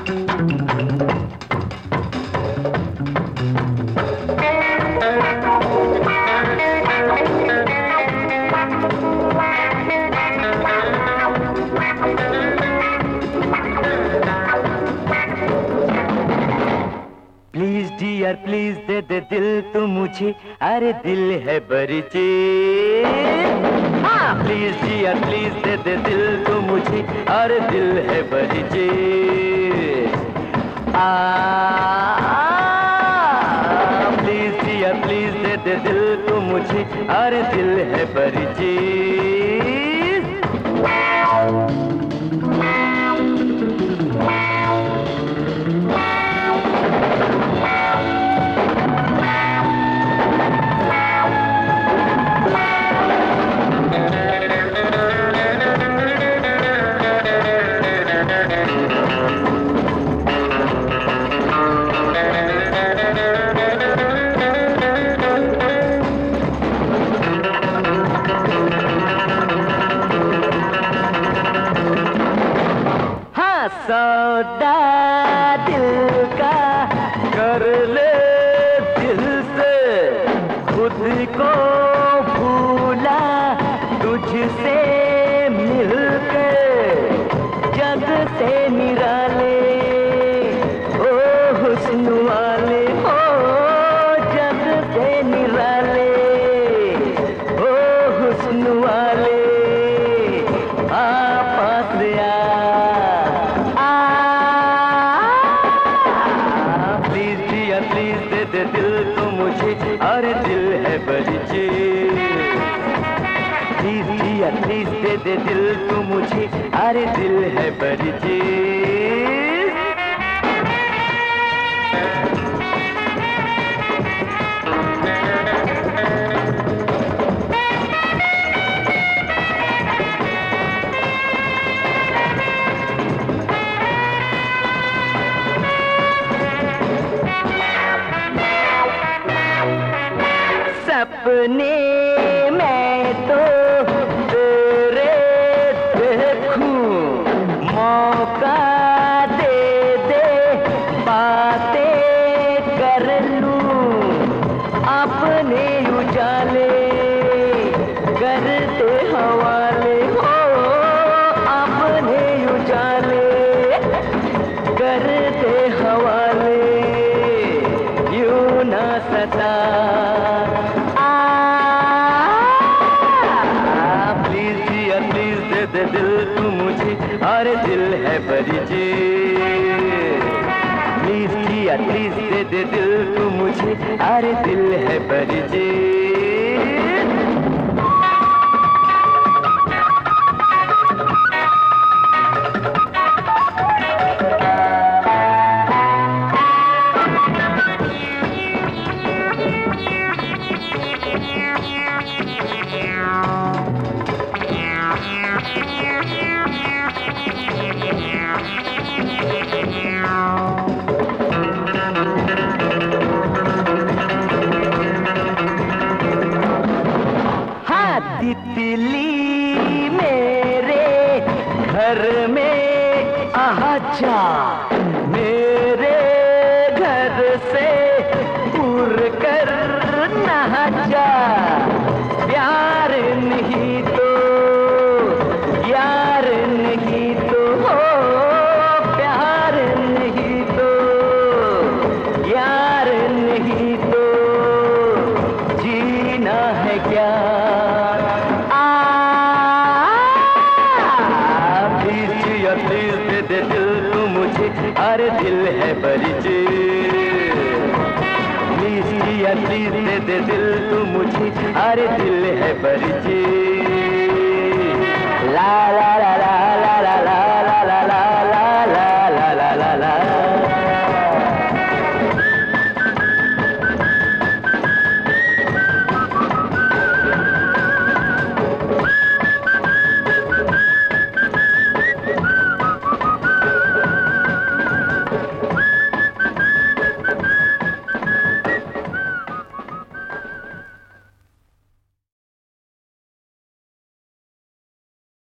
Please dear please दे दे दिल तू मुझे, अरे दिल है बड़ी चीज। हाँ प्लीज डियर प्लीज दे दे दिल तू मुझे, अरे दिल है बड़ी चीज। प्लीज डियर प्लीज दे दे दिल तू मुझे, अरे दिल है बड़ी चीज। सौदा दिल का कर ले दिल से, खुद को भूला तुझसे मिलके, जग से निराले ओ हुस्न वाले, ओ जग से निराले ओ हुस्न वाले, पास आ दिल तो मुझे, अरे दिल है बड़ी चीज। प्लीज डियर प्लीज दे दे दिल तो मुझे, अरे दिल है बड़ी चीज। सपने मैं तो तेरे देखूं, मौका दे दे बातें कर लूं, अपने उजाले करते हवाले हो, अपने उजाले करते हवाले, यूं ना सता दिल तू मुझे, अरे दिल है बड़ी चीज। प्लीज डियर प्लीज दे दे दिल तू मुझे, अरे दिल है बड़ी चीज। तितली मेरे घर में आजा, मेरे घर से उड़ कर ना जा, प्यार नहीं तो यार नहीं तो हो, प्यार नहीं तो यार नहीं तो जीना है क्या। प्लीज दे दिल तू मुझे, अरे दिल है बड़ी चीज। प्लीज डियर प्लीज दे दे दिल तू मुझे, अरे दिल है बड़ी चीज। ला ला